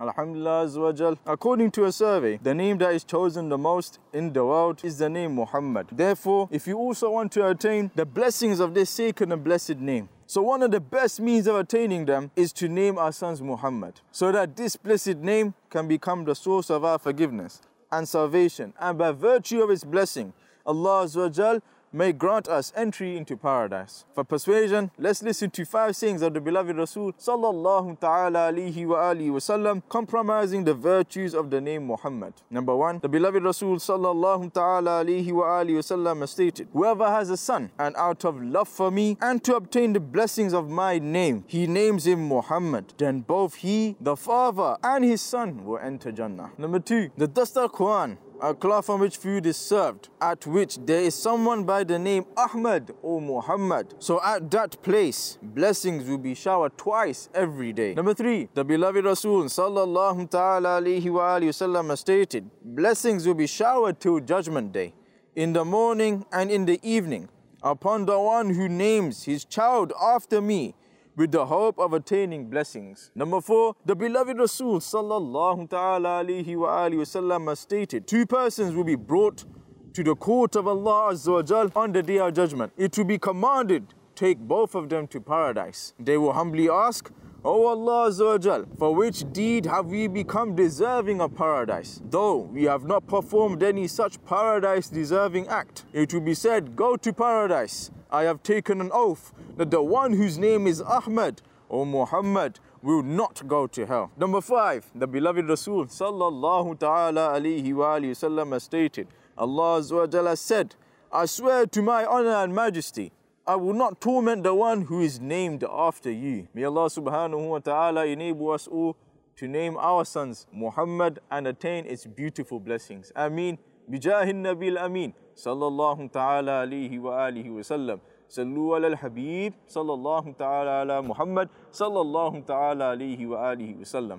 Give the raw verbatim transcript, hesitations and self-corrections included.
Alhamdulillah Azza wa Jal. According to a survey, the name that is chosen the most in the world is the name Muhammad. Therefore, if you also want to attain the blessings of this sacred and blessed name, so one of the best means of attaining them is to name our sons Muhammad, so that this blessed name can become the source of our forgiveness and salvation, and by virtue of its blessing, Allah Azza wa Jal may grant us entry into paradise. For persuasion, let's listen to five sayings of the beloved Rasul sallallahu ta'ala alayhi wa alihi wa sallam, compromising the virtues of the name Muhammad. Number one, the beloved Rasul sallallahu ta'ala alayhi wa alihi wa sallam has stated, whoever has a son, and out of love for me and to obtain the blessings of my name, he names him Muhammad, then both he, the father, and his son will enter Jannah. Number two, the Dastar-Quran, a cloth on which food is served, at which there is someone by the name Ahmad or Muhammad. So at that place, blessings will be showered twice every day. Number three, the beloved Rasul sallallahu ta'ala alayhi wa alihi wasallam has stated, blessings will be showered till judgment day, in the morning and in the evening, upon the one who names his child after me, with the hope of attaining blessings. Number four, the beloved Rasul sallallahu ta'ala alayhi wa alihi wasallam has stated, two persons will be brought to the court of Allah Azza wa Jal on the day of judgment. It will be commanded, take both of them to paradise. They will humbly ask, O Allah Azza wa Jal, for which deed have we become deserving of paradise, though we have not performed any such paradise deserving act? It will be said, go to paradise. I have taken an oath that the one whose name is Ahmad or Muhammad will not go to hell. Number five, the beloved Rasul sallallahu ta'ala alayhi wa alihi wasallam has stated, Allah Azza wa Jalla said, I swear to my honor and majesty, I will not torment the one who is named after you. May Allah subhanahu wa ta'ala enable us all to name our sons Muhammad and attain its beautiful blessings. Ameen. Bijahin Nabil Ameen. Sallallahu ta'ala alayhi wa alihi wa sallam. Sallu ala al-Habib. Sallallahu ta'ala ala Muhammad. Sallallahu ta'ala alayhi wa alihi wa sallam.